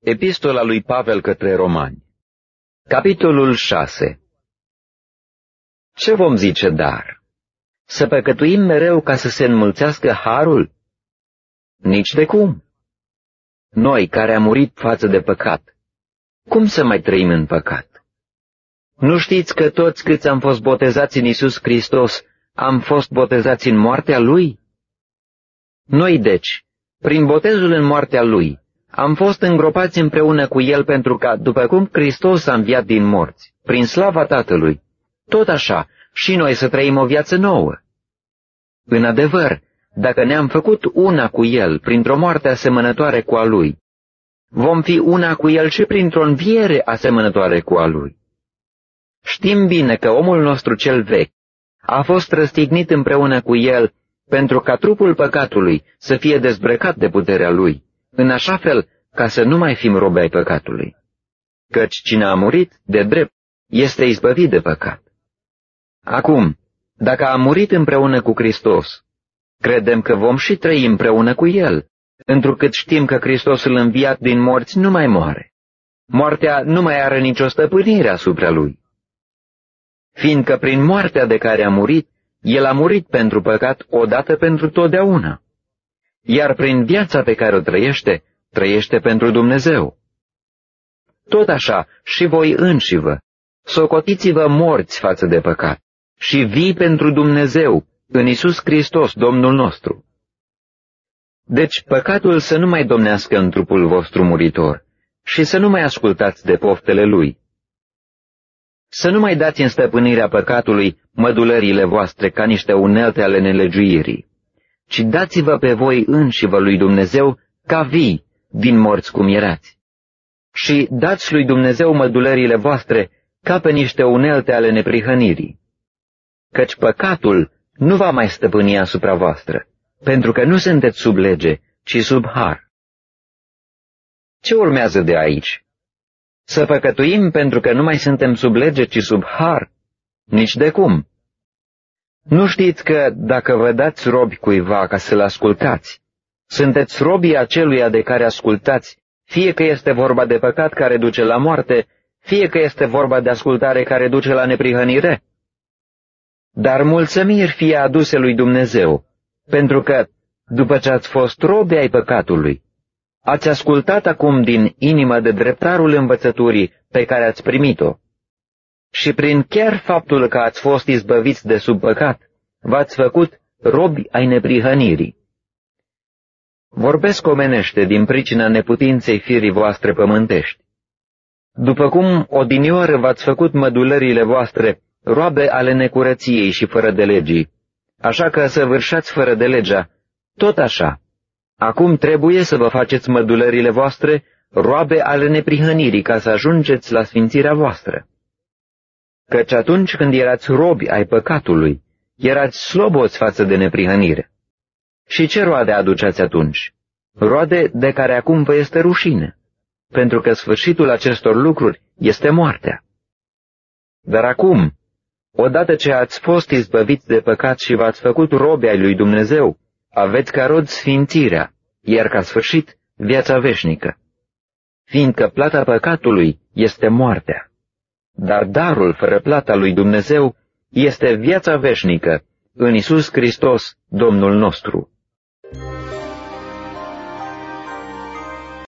Epistola lui Pavel către Romani, capitolul 6. Ce vom zice dar? Să păcătuim mereu ca să se înmulțească harul? Nici de cum. Noi, care am murit față de păcat, cum să mai trăim în păcat? Nu știți că toți câți am fost botezați în Iisus Hristos, am fost botezați în moartea Lui? Noi, deci, prin botezul în moartea Lui, am fost îngropați împreună cu El pentru ca, după cum Hristos a înviat din morți, prin slava Tatălui, tot așa și noi să trăim o viață nouă. În adevăr, dacă ne-am făcut una cu El printr-o moarte asemănătoare cu a Lui, vom fi una cu El și printr-o înviere asemănătoare cu a Lui. Știm bine că omul nostru cel vechi a fost răstignit împreună cu El pentru ca trupul păcatului să fie dezbrăcat de puterea Lui, în așa fel ca să nu mai fim robi ai păcatului. Căci cine a murit, de drept, este izbăvit de păcat. Acum, dacă am murit împreună cu Hristos, credem că vom și trăi împreună cu El, întrucât știm că Hristosul înviat din morți nu mai moare. Moartea nu mai are nicio stăpânire asupra Lui. Fiindcă prin moartea de care a murit, El a murit pentru păcat odată pentru totdeauna. Iar prin viața pe care o trăiește, trăiește pentru Dumnezeu. Tot așa și voi înșivă, socotiți-vă morți față de păcat și vii pentru Dumnezeu în Iisus Hristos, Domnul nostru. Deci păcatul să nu mai domnească în trupul vostru muritor și să nu mai ascultați de poftele lui. Să nu mai dați în stăpânirea păcatului mădulările voastre ca niște unelte ale nelegiuirii, ci dați-vă pe voi înșivă lui Dumnezeu ca vii din morți cum erați. Și dați lui Dumnezeu mădulările voastre ca pe niște unelte ale neprihănirii. Căci păcatul nu va mai stăpâni asupra voastră, pentru că nu sunteți sub lege, ci sub har. Ce urmează de aici? Să păcătuim pentru că nu mai suntem sub lege, ci sub har? Nici de cum. Nu știți că, dacă vă dați robi cuiva ca să-l ascultați, sunteți robii aceluia de care ascultați, fie că este vorba de păcat care duce la moarte, fie că este vorba de ascultare care duce la neprihănire? Dar mulțumiri fie aduse lui Dumnezeu, pentru că, după ce ați fost robi ai păcatului, ați ascultat acum din inimă de dreptarul învățăturii pe care ați primit-o. Și prin chiar faptul că ați fost izbăviți de sub păcat, v-ați făcut robi ai neprihănirii. Vorbesc omenește din pricina neputinței firii voastre pământești. După cum odinioară v-ați făcut mădulările voastre roabe ale necurăției și fără de legii, așa că săvârșați fără de legea, tot așa. Acum trebuie să vă faceți mădulările voastre roabe ale neprihănirii ca să ajungeți la sfințirea voastră. Căci atunci când erați robi ai păcatului, erați sloboți față de neprihănire. Și ce roade aduceați atunci? Roade de care acum vă este rușine, pentru că sfârșitul acestor lucruri este moartea. Dar acum, odată ce ați fost izbăviți de păcat și v-ați făcut robi ai lui Dumnezeu, aveți ca rod sfințirea, iar ca sfârșit viața veșnică. Fiindcă plata păcatului este moartea, dar darul fără plata lui Dumnezeu este viața veșnică în Iisus Hristos, Domnul nostru.